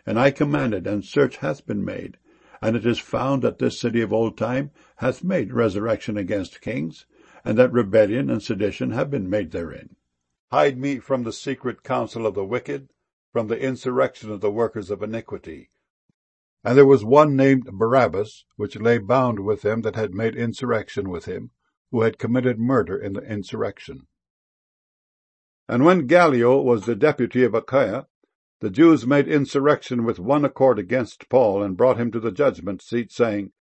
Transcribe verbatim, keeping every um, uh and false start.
And I commanded, and search hath been made, and it is found that this city of old time hath made resurrection against kings, and that rebellion and sedition have been made therein. Hide me from the secret counsel of the wicked, from the insurrection of the workers of iniquity. And there was one named Barabbas, which lay bound with them that had made insurrection with him, who had committed murder in the insurrection. And when Gallio was the deputy of Achaia, the Jews made insurrection with one accord against Paul, and brought him to the judgment seat, saying,